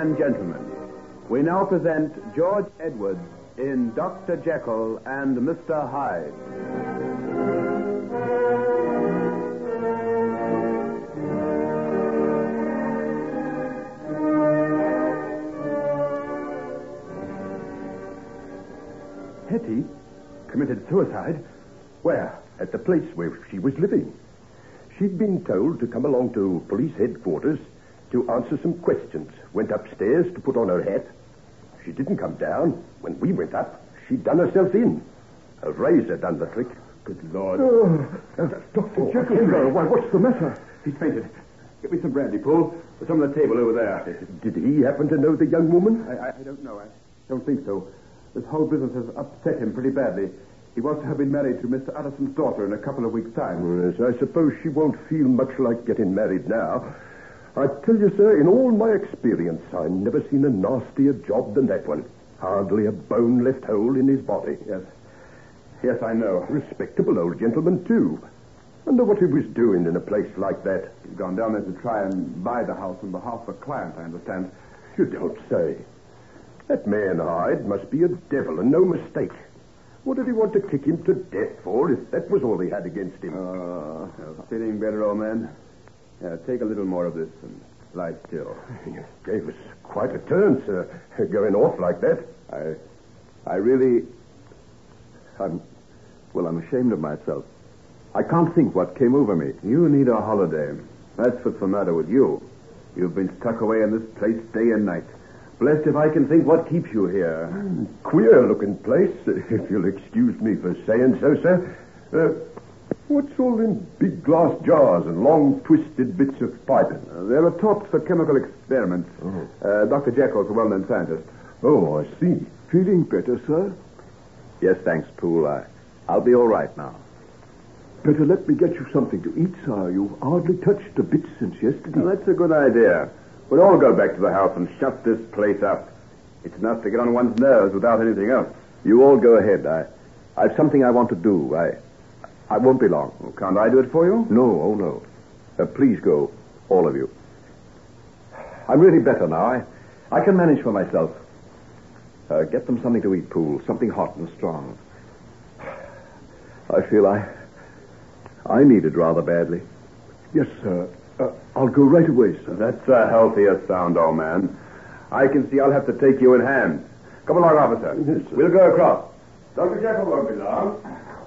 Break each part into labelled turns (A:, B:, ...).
A: and gentlemen, we now present George Edwards in Dr. Jekyll and Mr. Hyde.
B: Hetty committed suicide? Where? At the place where she was living. She'd been told to come along to police headquarters to answer some questions. Went upstairs to put on her hat. She didn't come down. When we went up, she'd done herself in. A razor done the trick.
A: Good Lord.
B: Dr. Jekyll.
C: Why, what's the matter?
A: He's fainted. Get me some brandy, Poole. There's some on the table over there.
B: Did he happen to know the young woman?
A: I don't know. I don't think so. This whole business has upset him pretty badly. He was to have been married to Mr. Utterson's daughter in a couple of weeks' time.
B: Yes, I suppose she won't feel much like getting married now. I tell you, sir, in all my experience, I've never seen a nastier job than that one. Hardly a bone left whole in his body.
A: Yes, I know.
B: Respectable old gentleman, too. Wonder what he was doing in a place like that.
A: He's gone down there to try and buy the house on behalf of a client, I understand.
B: You don't say. That man Hyde must be a devil and no mistake. What did he want to kick him to death for if that was all he had against him?
A: Feeling better, old man? Take a little more of this and lie still.
B: You gave us quite a turn, sir, going off like that.
A: I'm ashamed of myself. I can't think what came over me. You need a holiday. That's what's the matter with you. You've been stuck away in this place day and night. Blessed if I can think what keeps you here.
B: Queer-looking place, if you'll excuse me for saying so, sir. What's all in big glass jars and long, twisted bits of piping?
A: There are talks for chemical experiments. Dr. Jekyll's a well-known scientist.
B: Oh, I see.
C: Feeling better, sir?
A: Yes, thanks, Poole. I'll be all right now.
C: Better let me get you something to eat, sir. You've hardly touched a bit since yesterday.
A: Well, that's a good idea. We'll all go back to the house and shut this place up. It's enough to get on one's nerves without anything else. You all go ahead. I've something I want to do. I won't be long. Well, can't I do it for you?
C: No, oh no.
A: Please go, all of you. I'm really better now. I can manage for myself. Get them something to eat, Poole. Something hot and strong. I feel I need it rather badly.
C: Yes, sir. I'll go right away, sir.
A: That's a healthier sound, old man. I can see I'll have to take you in hand. Come along, officer.
C: Yes, sir.
A: We'll go across. Dr. Jekyll won't be long.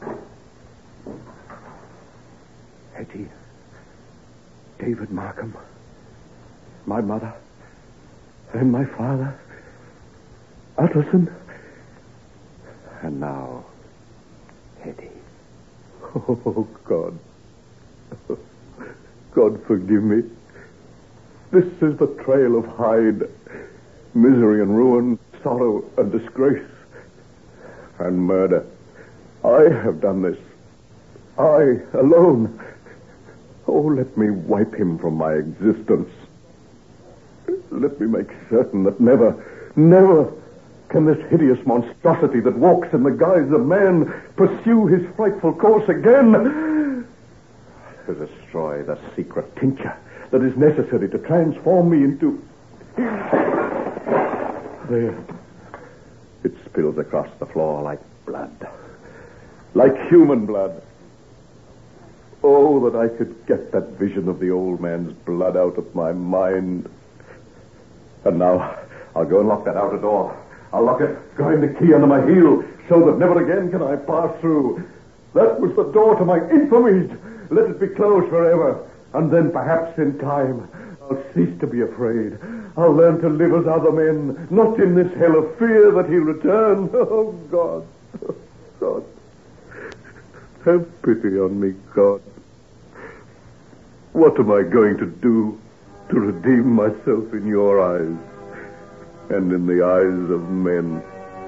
C: Hetty, David Markham, my mother, and my father, Utterson, and now, Hetty. Oh, God. God, forgive me. This is the trail of Hyde. Misery and ruin, sorrow and disgrace, and murder. I have done this. I alone. Oh, let me wipe him from my existence. Let me make certain that never can this hideous monstrosity that walks in the guise of man pursue his frightful course again. To destroy the secret tincture that is necessary to transform me into... There. It spills across the floor like blood. Like human blood. Oh, that I could get that vision of the old man's blood out of my mind. And now, I'll go and lock that outer door. I'll lock it, grind the key under my heel, so that never again can I pass through. That was the door to my infamies. Let it be closed forever. And then perhaps in time, I'll cease to be afraid. I'll learn to live as other men, not in this hell of fear that he'll return. Oh, God. Oh, God. Have pity on me, God. What am I going to do to redeem myself in your eyes and in the eyes of men?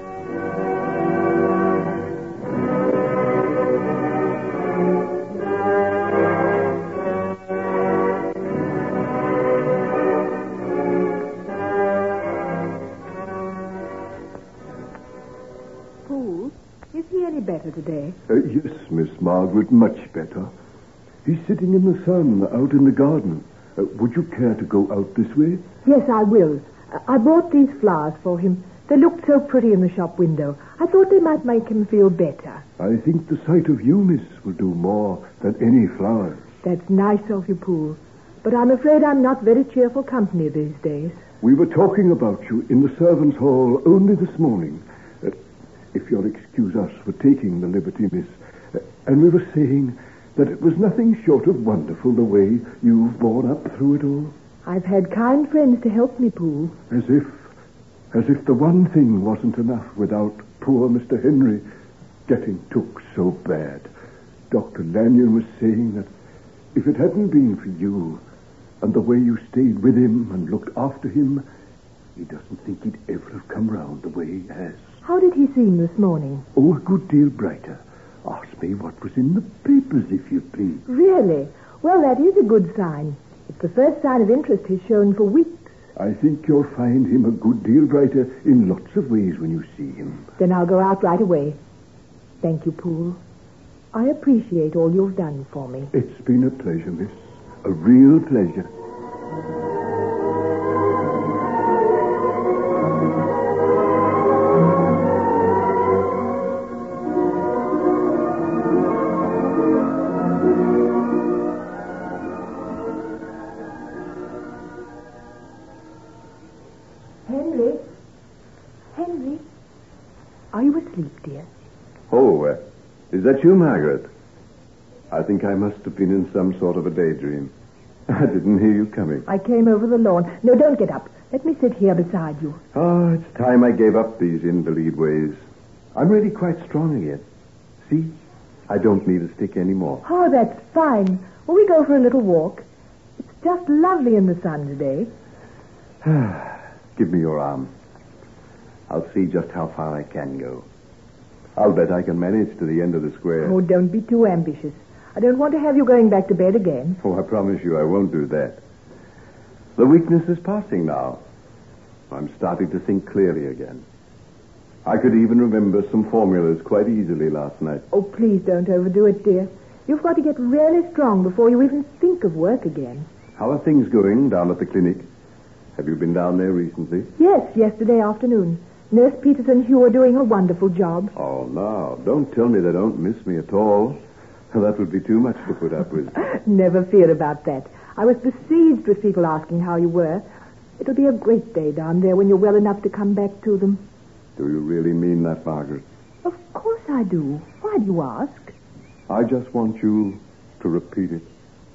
D: Poole, is he any better today?
C: Yes, Miss Margaret, much better. He's sitting in the sun out in the garden. Would you care to go out this way?
D: Yes, I will. I bought these flowers for him. They looked so pretty in the shop window. I thought they might make him feel better.
C: I think the sight of you, miss, will do more than any flowers.
D: That's nice of you, Poole. But I'm afraid I'm not very cheerful company these days.
C: We were talking about you in the servants' hall only this morning. If you'll excuse us for taking the liberty, miss. And we were saying that it was nothing short of wonderful the way you've borne up through it all.
D: I've had kind friends to help me, Poole.
C: As if the one thing wasn't enough without poor Mr. Henry getting took so bad. Dr. Lanyon was saying that if it hadn't been for you and the way you stayed with him and looked after him, he doesn't think he'd ever have come round the way he has.
D: How did he seem this morning?
C: Oh, a good deal brighter. Ask me what was in the papers, if you please.
D: Really? Well, that is a good sign. It's the first sign of interest he's shown for weeks.
C: I think you'll find him a good deal brighter in lots of ways when you see him.
D: Then I'll go out right away. Thank you, Poole. I appreciate all you've done for me.
C: It's been a pleasure, miss. A real pleasure.
D: Henry, are you asleep, dear?
A: Oh, is that you, Margaret? I think I must have been in some sort of a daydream. I didn't hear you coming.
D: I came over the lawn. No, don't get up. Let me sit here beside you.
A: Oh, it's time I gave up these invalid ways. I'm really quite strong again. See? I don't need a stick anymore.
D: Oh, that's fine. Will we go for a little walk? It's just lovely in the sun today.
A: Give me your arm. I'll see just how far I can go. I'll bet I can manage to the end of the square.
D: Oh, don't be too ambitious. I don't want to have you going back to bed again.
A: Oh, I promise you I won't do that. The weakness is passing now. I'm starting to think clearly again. I could even remember some formulas quite easily last night.
D: Oh, please don't overdo it, dear. You've got to get really strong before you even think of work again.
A: How are things going down at the clinic? Have you been down there recently?
D: Yes, yesterday afternoon. Nurse Peters and Hugh are doing a wonderful job.
A: Oh, no. Don't tell me they don't miss me at all. That would be too much to put up with.
D: Never fear about that. I was besieged with people asking how you were. It'll be a great day down there when you're well enough to come back to them.
A: Do you really mean that, Margaret?
D: Of course I do. Why do you ask?
A: I just want you to repeat it.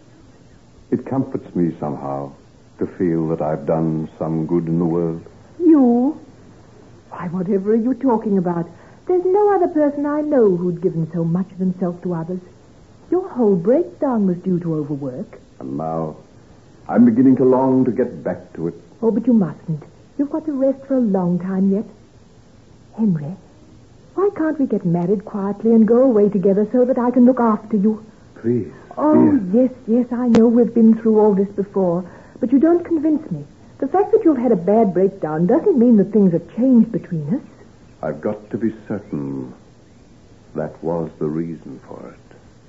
A: It comforts me somehow to feel that I've done some good in the world.
D: You? Why, whatever are you talking about? There's no other person I know who'd given so much of himself to others. Your whole breakdown was due to overwork.
A: And now I'm beginning to long to get back to it.
D: Oh, but you mustn't. You've got to rest for a long time yet. Henry, why can't we get married quietly and go away together so that I can look after you?
A: Please.
D: Oh,
A: dear.
D: yes, I know we've been through all this before, but you don't convince me. The fact that you've had a bad breakdown doesn't mean that things have changed between us.
A: I've got to be certain that was the reason for it.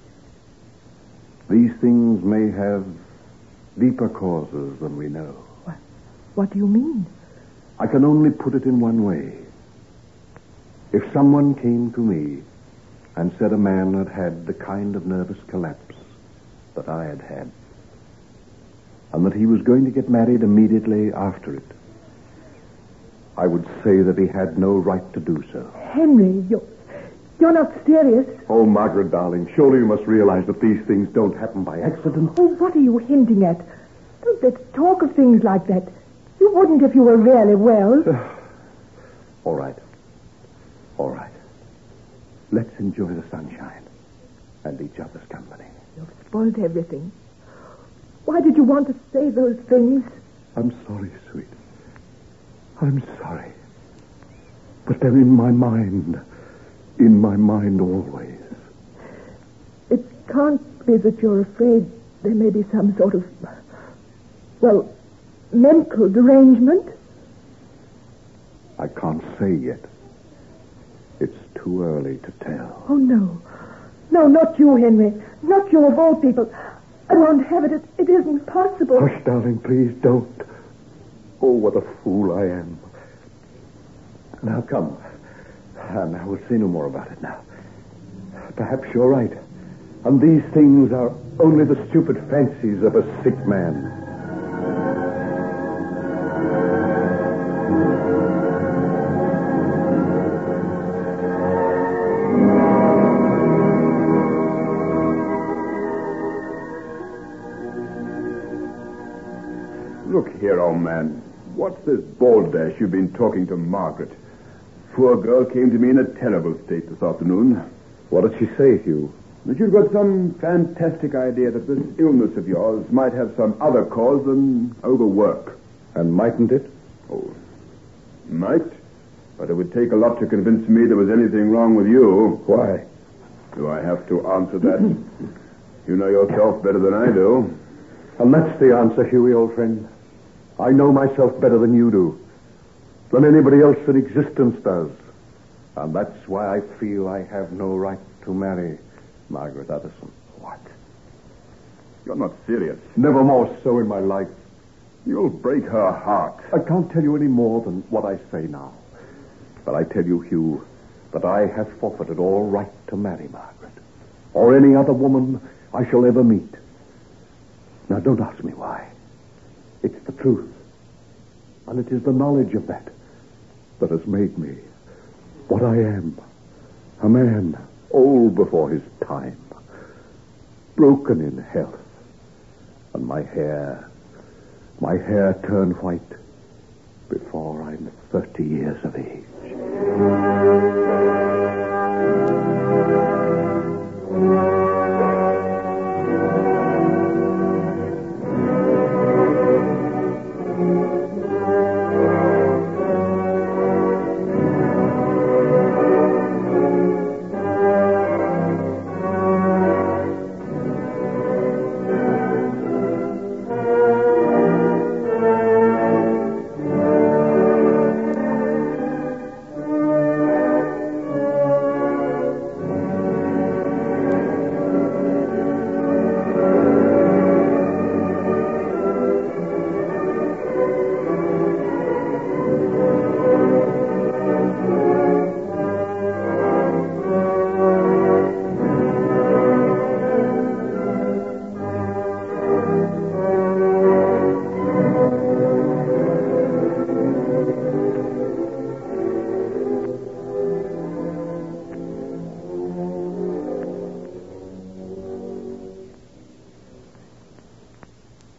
A: These things may have deeper causes than we know.
D: What do you mean?
A: I can only put it in one way. If someone came to me and said a man had had the kind of nervous collapse that I had had, and that he was going to get married immediately after it, I would say that he had no right to do so.
D: Henry, you're not serious.
A: Oh, Margaret, darling, surely you must realize that these things don't happen by accident.
D: Oh, what are you hinting at? Don't let's talk of things like that. You wouldn't if you were really well.
A: All right. All right. Let's enjoy the sunshine and each other's company.
D: You've spoiled everything. Why did you want to say those things?
C: I'm sorry, sweet. I'm sorry. But they're in my mind. In my mind always.
D: It can't be that you're afraid there may be some sort of, well, mental derangement.
A: I can't say yet. It's too early to tell.
D: Oh, no. No, not you, Henry. Not you of all people. I won't have it. It isn't possible.
C: Hush, darling, please don't. Oh, what a fool I am.
A: Now, come. Now, we'll say no more about it now. Perhaps you're right. And these things are only the stupid fancies of a sick man.
B: Look here, old man. What's this balderdash you've been talking to Margaret? Poor girl came to me in a terrible state this afternoon.
A: What did she say, Hugh?
B: That you've got some fantastic idea that this illness of yours might have some other cause than overwork.
A: And mightn't it?
B: Oh, might? But it would take a lot to convince me there was anything wrong with you.
A: Why?
B: Do I have to answer that? You know yourself better than I do.
A: And that's the answer, Hughie, old friend. I know myself better than you do. Than anybody else in existence does. And that's why I feel I have no right to marry Margaret Utterson.
B: What? You're not serious.
A: Never more so in my life.
B: You'll break her heart.
A: I can't tell you any more than what I say now. But I tell you, Hugh, that I have forfeited all right to marry Margaret. Or any other woman I shall ever meet. Now, don't ask me why. It's the truth. And it is the knowledge of that has made me what I am. A man old before his time. Broken in health. And my hair turned white before I'm 30 years of age.